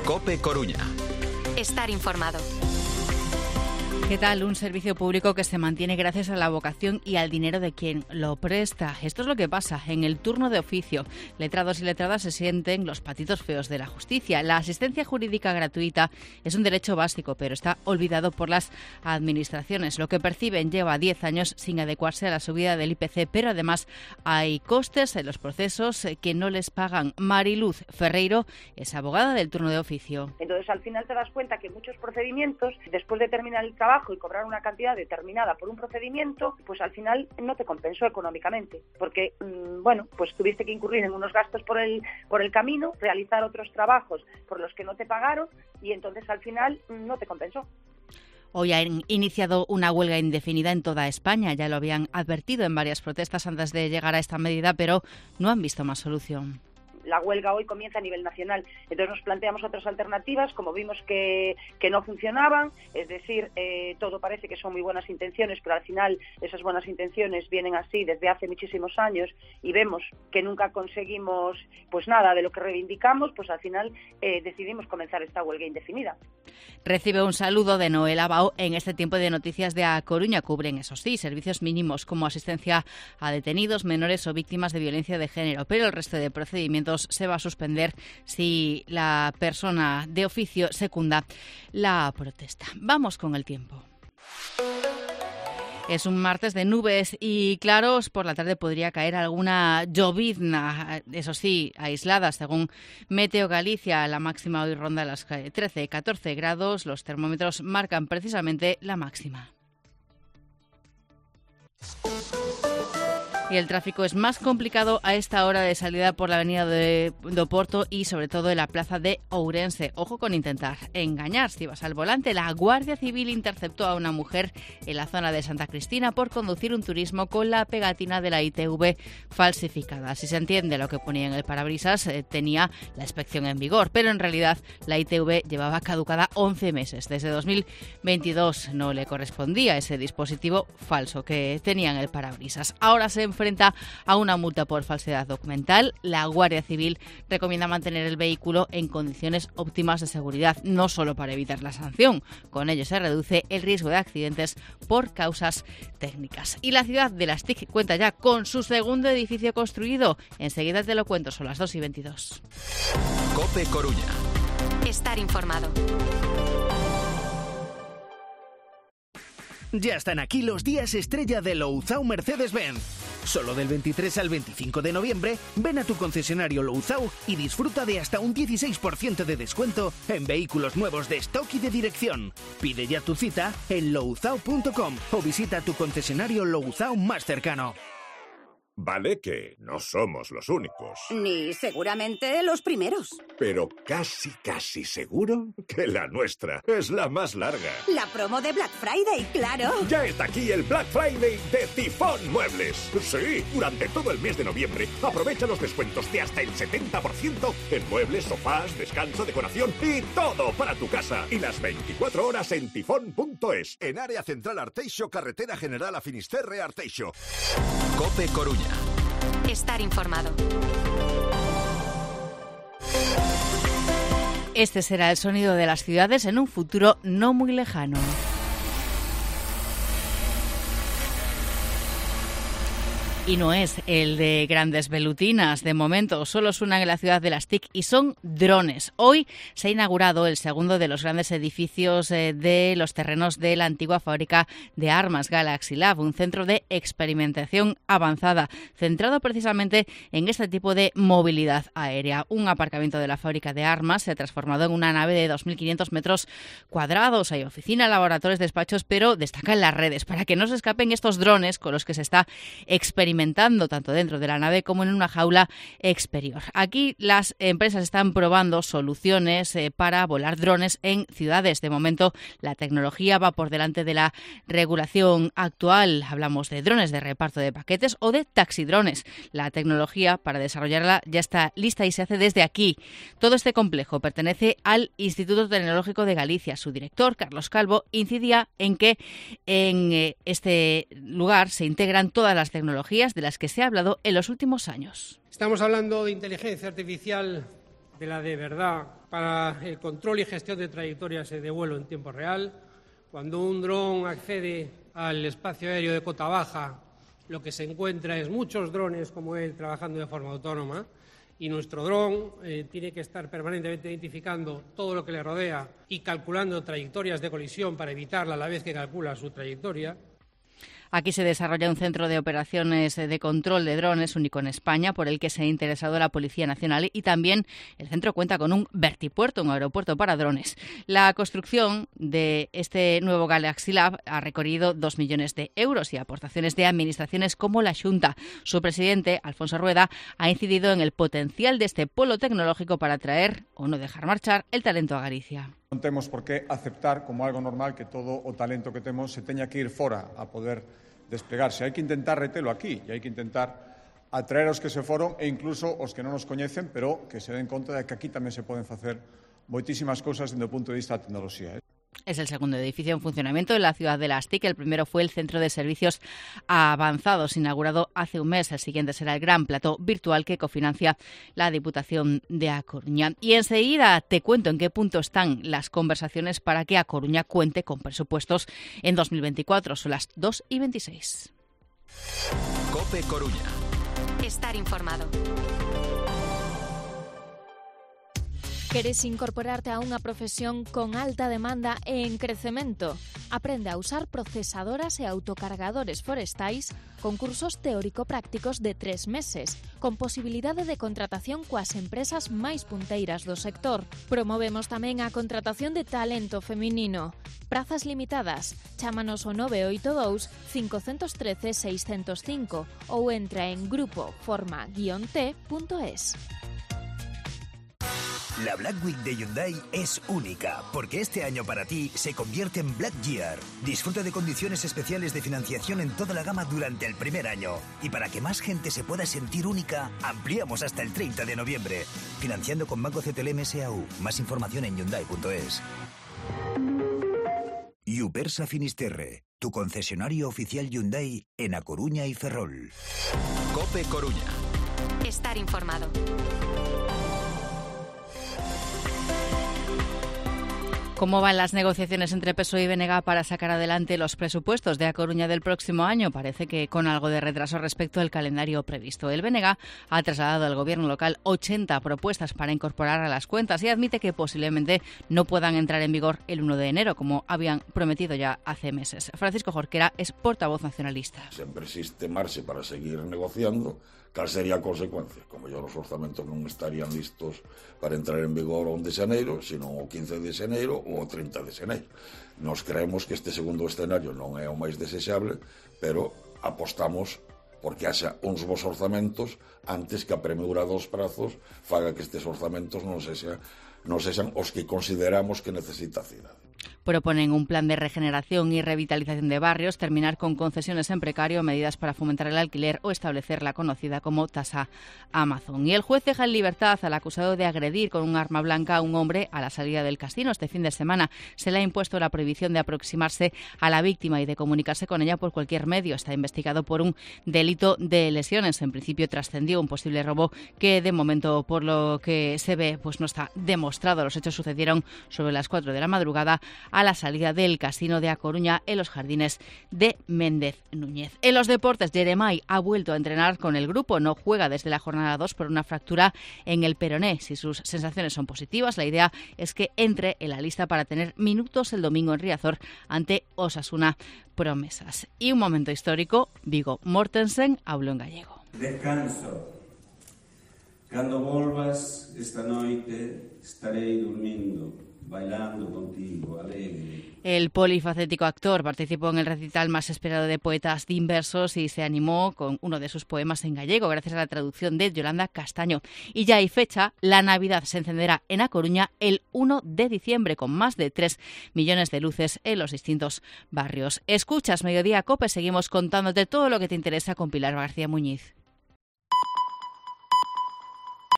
COPE Coruña. Estar informado. ¿Qué tal? Un servicio público que se mantiene gracias a la vocación y al dinero de quien lo presta. Esto es lo que pasa en el turno de oficio. Letrados y letradas se sienten los patitos feos de la justicia. La asistencia jurídica gratuita es un derecho básico, pero está olvidado por las administraciones. Lo que perciben lleva 10 años sin adecuarse a la subida del IPC, pero además hay costes en los procesos que no les pagan. Mariluz Ferreiro es abogada del turno de oficio. Entonces, al final te das cuenta que muchos procedimientos, después de terminar el trabajo y cobrar una cantidad determinada por un procedimiento, pues al final no te compensó económicamente, porque pues tuviste que incurrir en unos gastos por el camino, realizar otros trabajos por los que no te pagaron y entonces al final no te compensó. Hoy han iniciado una huelga indefinida en toda España. Ya lo habían advertido en varias protestas antes de llegar a esta medida, pero no han visto más solución. La huelga hoy comienza a nivel nacional, entonces nos planteamos otras alternativas, como vimos que no funcionaban, es decir, todo parece que son muy buenas intenciones, pero al final esas buenas intenciones vienen así desde hace muchísimos años y vemos que nunca conseguimos pues nada de lo que reivindicamos, pues al final decidimos comenzar esta huelga indefinida. Recibe un saludo de Noel Abao. En este tiempo de noticias de A Coruña cubren, eso sí, servicios mínimos como asistencia a detenidos, menores o víctimas de violencia de género, pero el resto de procedimientos se va a suspender si la persona de oficio secunda la protesta. Vamos con el tiempo. Es un martes de nubes y claros. Por la tarde podría caer alguna llovizna, eso sí, aislada. Según Meteo Galicia, la máxima hoy ronda las 13-14 grados. Los termómetros marcan precisamente la máxima. Y el tráfico es más complicado a esta hora de salida por la avenida do Porto y sobre todo en la plaza de Ourense. Ojo con intentar engañar si vas al volante. La Guardia Civil interceptó a una mujer en la zona de Santa Cristina por conducir un turismo con la pegatina de la ITV falsificada. Si se entiende lo que ponía en el parabrisas, tenía la inspección en vigor, pero en realidad la ITV llevaba caducada 11 meses. Desde 2022 no le correspondía ese dispositivo falso que tenía en el parabrisas. Ahora se enfrenta a una multa por falsedad documental. La Guardia Civil recomienda mantener el vehículo en condiciones óptimas de seguridad, no solo para evitar la sanción. Con ello se reduce el riesgo de accidentes por causas técnicas. Y la ciudad de Las TIC cuenta ya con su segundo edificio construido. Enseguida te lo cuento, son las 2:22. COPE Coruña. Estar informado. Ya están aquí los días estrella de Louzao Mercedes-Benz. Solo del 23 al 25 de noviembre, ven a tu concesionario Louzao y disfruta de hasta un 16% de descuento en vehículos nuevos de stock y de dirección. Pide ya tu cita en louzao.com o visita tu concesionario Louzao más cercano. Vale que no somos los únicos. Ni seguramente los primeros. Pero casi seguro que la nuestra es la más larga. La promo de Black Friday, claro. Ya está aquí el Black Friday de Tifón Muebles. Sí, durante todo el mes de noviembre aprovecha los descuentos de hasta el 70% en muebles, sofás, descanso, decoración y todo para tu casa. Y las 24 horas en tifón.es. En área central Arteixo, carretera general a Finisterre Arteixo. COPE Coruña. Estar informado. Este será el sonido de las ciudades en un futuro no muy lejano. Y no es el de grandes velutinas. De momento solo suenan en la ciudad de Las TIC y son drones. Hoy se ha inaugurado el segundo de los grandes edificios de los terrenos de la antigua fábrica de armas Galaxy Lab, un centro de experimentación avanzada centrado precisamente en este tipo de movilidad aérea. Un aparcamiento de la fábrica de armas se ha transformado en una nave de 2.500 metros cuadrados. Hay oficina, laboratorios, despachos, pero destacan las redes para que no se escapen estos drones con los que se está experimentando tanto dentro de la nave como en una jaula exterior. Aquí las empresas están probando soluciones para volar drones en ciudades. De momento, la tecnología va por delante de la regulación actual. Hablamos de drones de reparto de paquetes o de taxidrones. La tecnología para desarrollarla ya está lista y se hace desde aquí. Todo este complejo pertenece al Instituto Tecnológico de Galicia. Su director, Carlos Calvo, incidía en que en este lugar se integran todas las tecnologías de las que se ha hablado en los últimos años. Estamos hablando de inteligencia artificial, de la de verdad para el control y gestión de trayectorias de vuelo en tiempo real. Cuando un dron accede al espacio aéreo de cota baja, lo que se encuentra es muchos drones como él trabajando de forma autónoma, y nuestro dron tiene que estar permanentemente identificando todo lo que le rodea y calculando trayectorias de colisión para evitarla a la vez que calcula su trayectoria. Aquí se desarrolla un centro de operaciones de control de drones único en España, por el que se ha interesado la Policía Nacional, y también el centro cuenta con un vertipuerto, un aeropuerto para drones. La construcción de este nuevo Galaxy Lab ha recorrido 2 millones de euros y aportaciones de administraciones como la Xunta. Su presidente, Alfonso Rueda, ha incidido en el potencial de este polo tecnológico para atraer o no dejar marchar el talento a Galicia. Non temos por que aceptar como algo normal que todo o talento que temos se teña que ir fora a poder desplegarse. Hai que intentar retelo aquí e hai que intentar atraer aos que se foron e incluso os que non nos coñecen, pero que se den conta de que aquí tamén se poden facer moitísimas cousas desde o punto de vista da tecnoloxía. Es el segundo edificio en funcionamiento en la ciudad de Las TIC. El primero fue el Centro de Servicios Avanzados, inaugurado hace un mes. El siguiente será el Gran Plató Virtual que cofinancia la Diputación de A Coruña. Y enseguida te cuento en qué punto están las conversaciones para que A Coruña cuente con presupuestos en 2024. Son las 2:26. COPE Coruña. Estar informado. Queres incorporarte a unha profesión con alta demanda e en crecemento? Aprende a usar procesadoras e autocargadores forestais con cursos teórico-prácticos de 3 meses, con posibilidade de contratación coas empresas máis punteiras do sector. Promovemos tamén a contratación de talento feminino. Prazas limitadas. Chámanos ao 982 513 605 ou entra en grupoforma-t.es. La Black Week de Hyundai es única, porque este año para ti se convierte en Black Year. Disfruta de condiciones especiales de financiación en toda la gama durante el primer año. Y para que más gente se pueda sentir única, ampliamos hasta el 30 de noviembre. Financiando con Banco CTLM S.A.U. Más información en Hyundai.es. Yupersa Finisterre, tu concesionario oficial Hyundai en A Coruña y Ferrol. COPE Coruña. Estar informado. ¿Cómo van las negociaciones entre PSOE y BNG para sacar adelante los presupuestos de A Coruña del próximo año? Parece que con algo de retraso respecto al calendario previsto. El BNG ha trasladado al gobierno local 80 propuestas para incorporar a las cuentas y admite que posiblemente no puedan entrar en vigor el 1 de enero, como habían prometido ya hace meses. Francisco Jorquera es portavoz nacionalista. Sempre existe marxe para seguir negociando. Cal sería a consecuencia? Como ya os orzamentos non estarían listos para entrar en vigor o 1 de xaneiro, sino o 15 de xaneiro ou o 30 de xaneiro. Nos creemos que este segundo escenario non é o máis desexable, pero apostamos porque haxa uns bons orzamentos antes que a premura dos prazos faga que estes orzamentos non sexan os que consideramos que necesita a cidade. Proponen un plan de regeneración y revitalización de barrios, terminar con concesiones en precario, medidas para fomentar el alquiler o establecer la conocida como tasa Amazon. Y el juez deja en libertad al acusado de agredir con un arma blanca a un hombre a la salida del casino. Este fin de semana se le ha impuesto la prohibición de aproximarse a la víctima y de comunicarse con ella por cualquier medio. Está investigado por un delito de lesiones. En principio trascendió un posible robo que de momento, por lo que se ve, pues no está demostrado. Los hechos sucedieron sobre las 4 de la madrugada a la salida del casino de A Coruña en los jardines de Méndez Núñez. En los deportes, Jeremai ha vuelto a entrenar con el grupo. No juega desde la jornada 2 por una fractura en el peroné. Si sus sensaciones son positivas, la idea es que entre en la lista para tener minutos el domingo en Riazor ante Osasuna Promesas. Y un momento histórico, Viggo Mortensen habló en gallego. Descanso. Cando volvas esta noite estarei dormindo, bailando contigo, alegre. El polifacético actor participó en el recital más esperado de poetas diversos y se animó con uno de sus poemas en gallego, gracias a la traducción de Yolanda Castaño. Y ya hay fecha, la Navidad se encenderá en A Coruña el 1 de diciembre, con más de 3 millones de luces en los distintos barrios. Escuchas Mediodía COPE, seguimos contándote todo lo que te interesa con Pilar García Muñiz.